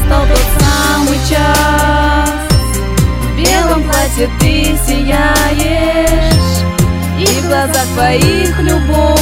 настал тот самый час. В белом платье ты сияешь, и в глазах твоих любовь.